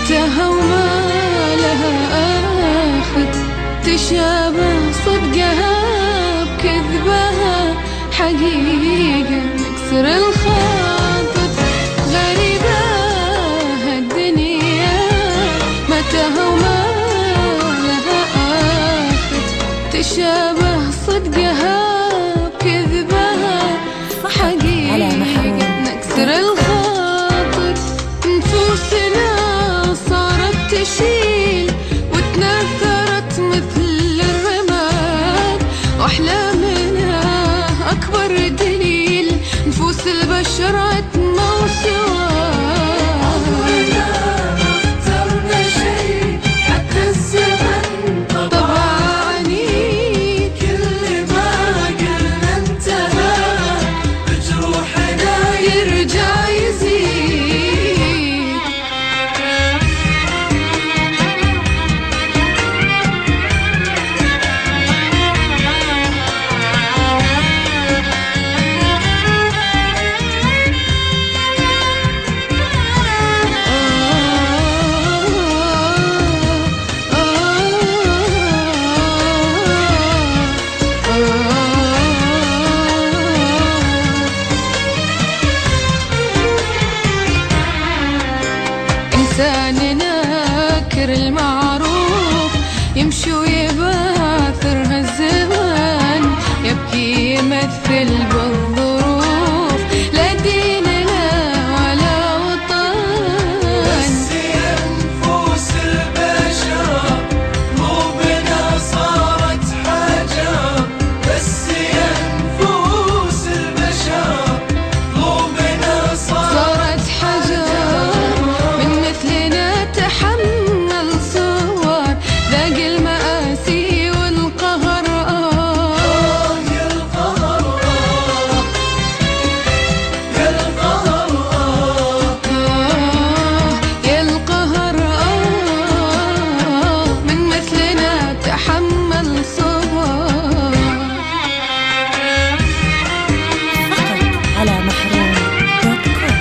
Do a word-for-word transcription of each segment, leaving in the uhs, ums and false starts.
متاهة وما لها آخر، تشابه صدقها بكذبها، حقيقة نكسر الخاطر. غريبة هالدنيا متاهة وما لها آخر، تشابه صدقها بكذبها، حقيقة نكسر الخاطر. نفوسنا صارت تشيل وتنثرت مثل الرماد، وأحلامنا أكبر دليل نفوس البشر عتمة وسواد. عمرنا ما اخترنا شيء حتى الزمن طبع عنيد، كل ما قلنا انتهى بجروحنا يرجع يزيد. إنسان ناكر المعروف يمشي ويباثر هالزمان، يبكي يمثل بالظروف، لا دين لا ولا وطن. بس يا نفوس البشر قلوبنا صارت حجر، بس يا نفوس البشر قلوبنا صارت حجر، من مثلنا تحمل صور، ذاق المآسي والقهر. آه يا القهر آه يا القهر آه آه يا القهر. آه من مثلنا تحمل صور. فقط على محروم دوت كوم.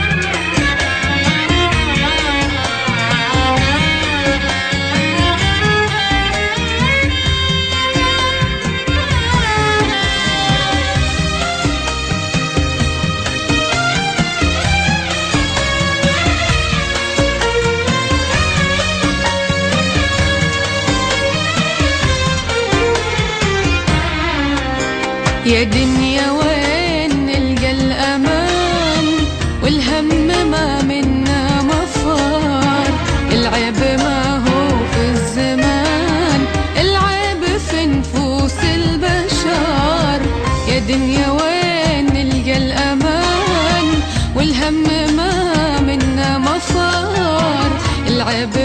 يا دنيا وين نلقى الأمان، والهم ما منا مفار. العيب ما هو في الزمان، العيب في نفوس البشر. يا دنيا وين نلقى الأمان، والهم ما منا مفار. العيب